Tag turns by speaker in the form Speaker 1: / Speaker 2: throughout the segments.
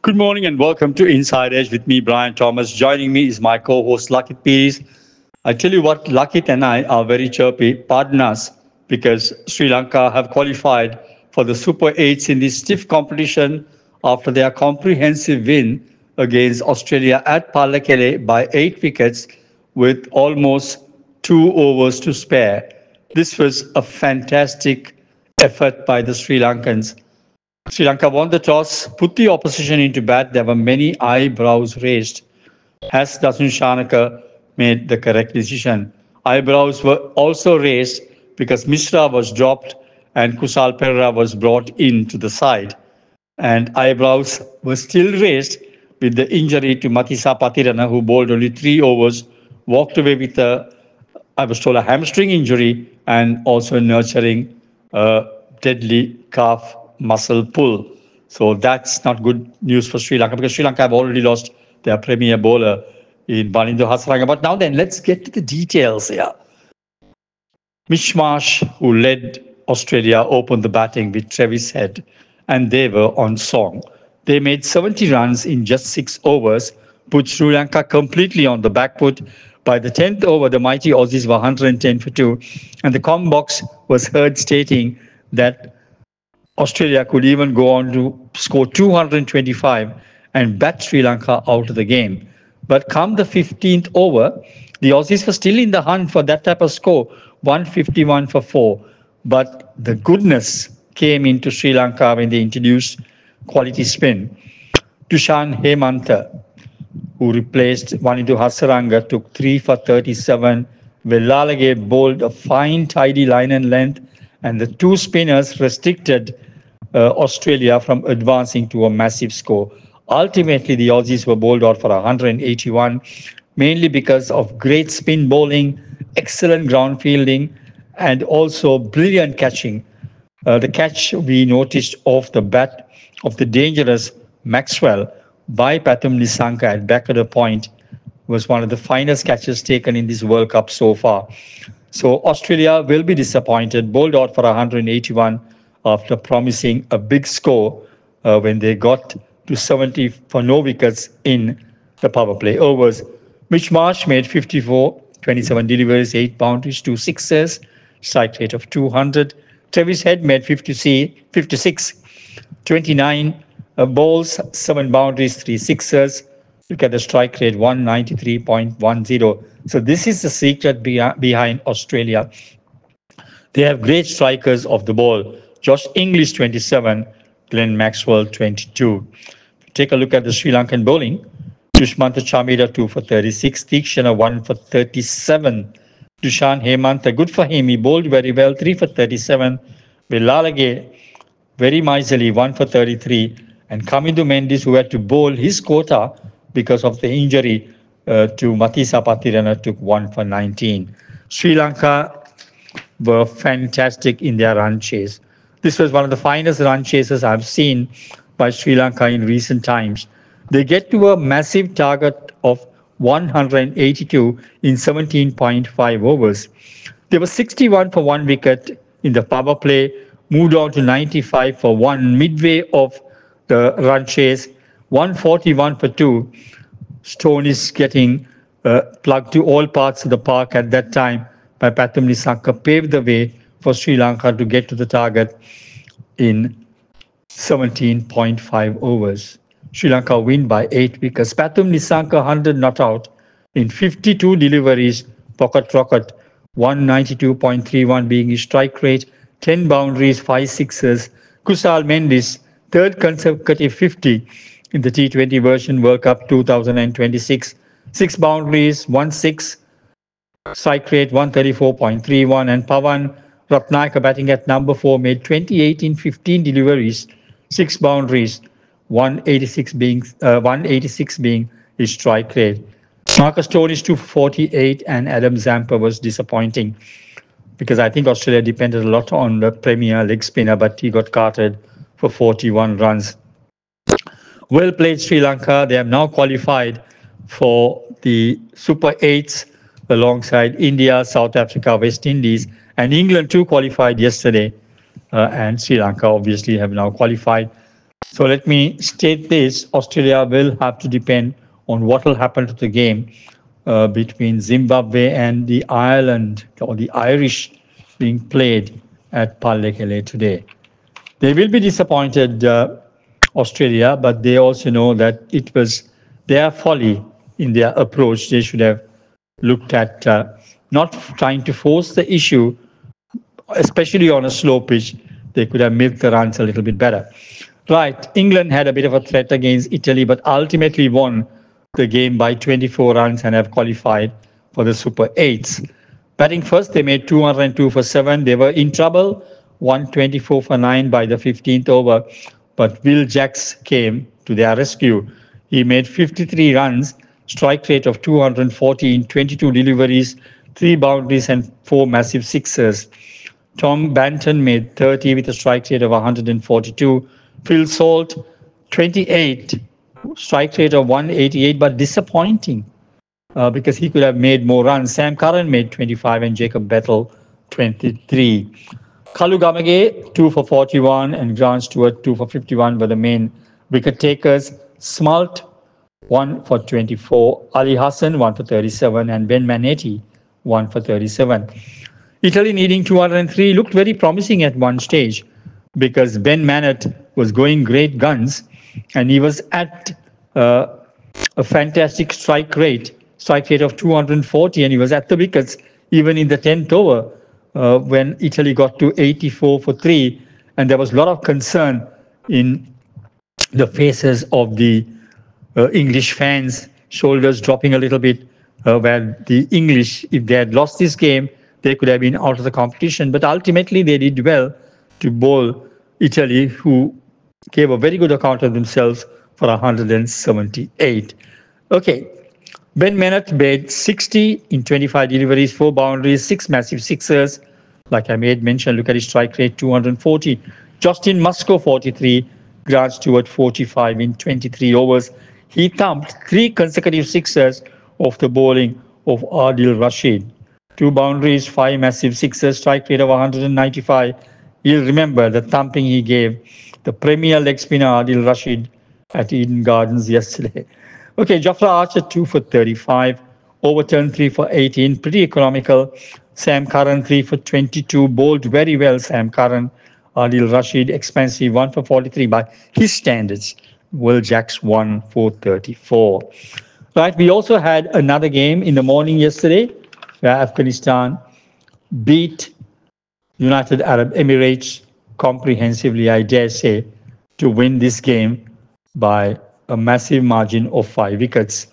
Speaker 1: Good morning and welcome to Inside Edge with me, Brian Thomas. Joining me is my co-host Lakit Piris. I tell you what, Lakit and I are very chirpy. Pardon us, because Sri Lanka have qualified for the Super 8s in this stiff competition after their comprehensive win against Australia at Pallekele by 8 wickets with almost 2 overs to spare. This was a fantastic effort by the Sri Lankans. Sri Lanka won the toss, put the opposition into bat. There were many eyebrows raised. Has Dasun Shanaka made the correct decision? Eyebrows were also raised because Mishra was dropped and Kusal Perera was brought in to the side. And eyebrows were still raised with the injury to Matisa Patirana, who bowled only 3 overs, walked away with I was told, a hamstring injury and also nurturing a deadly calf muscle pull. So that's not good news for Sri Lanka, because Sri Lanka have already lost their premier bowler in Banindo Hasaranga. But now then, let's get to the details here. Mitch Marsh, who led Australia, opened the batting with Travis Head, and they were on song. They made 70 runs in just 6 overs, put Sri Lanka completely on the back foot. By the 10th over, the mighty Aussies were 110 for 2, and the comm box was heard stating that Australia could even go on to score 225 and bat Sri Lanka out of the game. But come the 15th over, the Aussies were still in the hunt for that type of score, 151 for 4. But the goodness came into Sri Lanka when they introduced quality spin. Tushan Hemantha, who replaced Wanindu Hasaranga, took 3 for 37. Velalage bowled a fine, tidy line and length, and the two spinners restricted Australia from advancing to a massive score. Ultimately, the Aussies were bowled out for 181, mainly because of great spin bowling, excellent ground fielding, and also brilliant catching. The catch we noticed off the bat of the dangerous Maxwell by Pathum Nissanka at Backwater Point was one of the finest catches taken in this World Cup so far. So Australia will be disappointed, bowled out for 181 after promising a big score when they got to 70 for no wickets in the power play overs. Mitch Marsh made 54, 27 deliveries, 8 boundaries, 2 sixes, strike rate of 200. Travis Head made 56, 29 balls, 7 boundaries, 3 sixes. Look at the strike rate, 193.10. So this is the secret behind Australia. They have great strikers of the ball. Josh English, 27, Glenn Maxwell, 22. Take a look at the Sri Lankan bowling. Dushmantha Chamira, 2 for 36. Tikshana, 1 for 37. Dushan Hemantha, good for him. He bowled very well, 3 for 37. Velalage, very miserly, 1 for 33. And Kamindu Mendis, who had to bowl his quota because of the injury to Matisa Patirana, took 1 for 19. Sri Lanka were fantastic in their run chase. This was one of the finest run chases I've seen by Sri Lanka in recent times. They get to a massive target of 182 in 17.5 overs. They were 61 for 1 wicket in the power play, moved on to 95 for 1 midway of the run chase, 141 for 2. Stone is getting plugged to all parts of the park at that time by Pathum Nissanka, paved the way for Sri Lanka to get to the target in 17.5 overs. Sri Lanka win by 8 wickets. Pathum Nissanka 100 not out in 52 deliveries, pocket rocket, 192.31 being his strike rate, 10 boundaries, 5 sixes. Kusal Mendis, third consecutive 50 in the T20 version World Cup 2026. 6 boundaries, 1 6, strike rate 134.31. And Pawan Ratnayaka, batting at number 4, made 28 in 15 deliveries, 6 boundaries, 186 being his strike rate. Marcus Stone's 248 and Adam Zampa was disappointing because I think Australia depended a lot on the premier leg spinner, but he got carted for 41 runs. Well played, Sri Lanka. They have now qualified for the Super 8s alongside India, South Africa, West Indies, and England too qualified yesterday. And Sri Lanka obviously have now qualified. So let me state this. Australia will have to depend on what will happen to the game between Zimbabwe and the Ireland or the Irish being played at Pallekele today. They will be disappointed, Australia, but they also know that it was their folly in their approach. They should have looked at not trying to force the issue, especially on a slow pitch. They could have milked the runs a little bit better. Right, England had a bit of a threat against Italy, but ultimately won the game by 24 runs and have qualified for the Super 8s. Batting first, they made 202 for 7. They were in trouble, 124 for 9 by the 15th over, but Will Jacks came to their rescue. He made 53 runs, strike rate of 214, 22 deliveries, 3 boundaries and 4 massive sixers. Tom Banton made 30 with a strike rate of 142. Phil Salt, 28, strike rate of 188, but disappointing because he could have made more runs. Sam Curran made 25 and Jacob Bethel 23. Kalu Gamage, 2 for 41, and Grant Stewart, 2 for 51 were the main wicket takers. Smalt, 1 for 24. Ali Hassan, 1 for 37, and Ben Manetti, 1 for 37. Italy needing 203 looked very promising at one stage because Ben Mannett was going great guns and he was at a fantastic strike rate of 240, and he was at the wickets even in the 10th over when Italy got to 84 for 3, and there was a lot of concern in the faces of the English fans, shoulders dropping a little bit, where the English, if they had lost this game, they could have been out of the competition. But ultimately, they did well to bowl Italy, who gave a very good account of themselves for 178. Okay, Ben Mannett made 60 in 25 deliveries, 4 boundaries, 6 massive sixers. Like I made mention, look at his strike rate, 240. Justin Musco, 43. Grant Stewart, 45 in 23 overs. He thumped 3 consecutive sixers off the bowling of Adil Rashid. 2 boundaries, 5 massive sixes, strike rate of 195. You'll remember the thumping he gave the premier leg spinner Adil Rashid at Eden Gardens yesterday. Okay, Jafra Archer, 2 for 35. Overturn, 3 for 18. Pretty economical. Sam Curran, 3 for 22. Bowled very well, Sam Curran. Adil Rashid, expensive, 1 for 43 by his standards. Will Jacks, 1 for 34. Right, we also had another game in the morning yesterday where Afghanistan beat United Arab Emirates comprehensively, I dare say, to win this game by a massive margin of 5 wickets.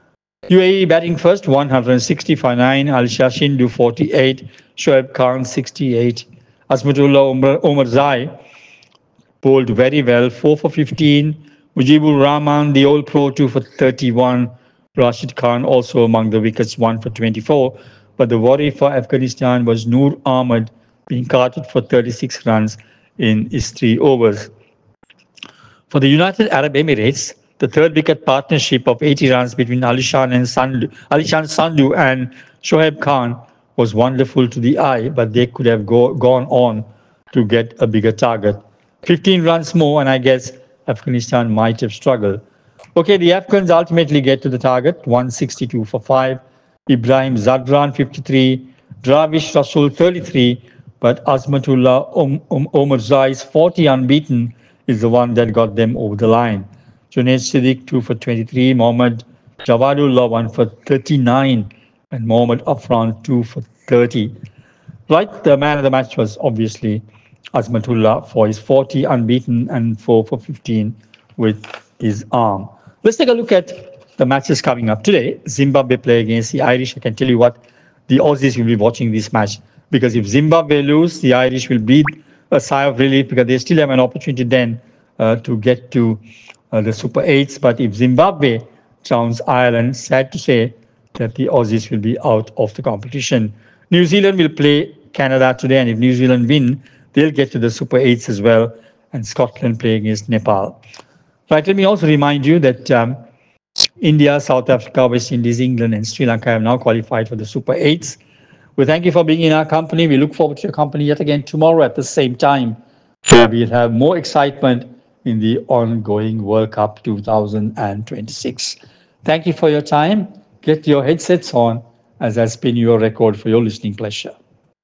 Speaker 1: UAE batting first, 160 for 9. Al Shashin do 48. Shoaib Khan, 68. Azmatullah Omarzai bowled very well, 4 for 15. Mujibur Rahman, the old pro, 2 for 31. Rashid Khan also among the wickets, 1 for 24. But the worry for Afghanistan was Noor Ahmed being carted for 36 runs in his 3 overs. For the United Arab Emirates, the third wicket partnership of 80 runs between Alishan Sandhu and Shoaib Khan was wonderful to the eye, but they could have gone on to get a bigger target. 15 runs more, and I guess Afghanistan might have struggled. Okay, the Afghans ultimately get to the target, 162 for 5. Ibrahim Zadran, 53. Dravish Rasul, 33. But Azmatullah Omarzai's 40 unbeaten is the one that got them over the line. Junaid Siddiq, 2 for 23. Mohammad Jawadullah, 1 for 39. And Mohammad Afran, 2 for 30. Right, the man of the match was obviously Azmatullah for his 40 unbeaten and 4 for 15 with his arm. Let's take a look at the matches coming up today. Zimbabwe play against the Irish. I can tell you what, the Aussies will be watching this match, because if Zimbabwe lose, the Irish will breathe a sigh of relief because they still have an opportunity then to get to the Super 8s. But if Zimbabwe trounced Ireland, sad to say that the Aussies will be out of the competition. New Zealand will play Canada today, and if New Zealand win, they'll get to the Super 8s as well, and Scotland play against Nepal. Right, let me also remind you that India, South Africa, West Indies, England, and Sri Lanka have now qualified for the Super 8s. We thank you for being in our company. We look forward to your company yet again tomorrow at the same time, where we'll have more excitement in the ongoing World Cup 2026. Thank you for your time. Get your headsets on as I spin your record for your listening pleasure.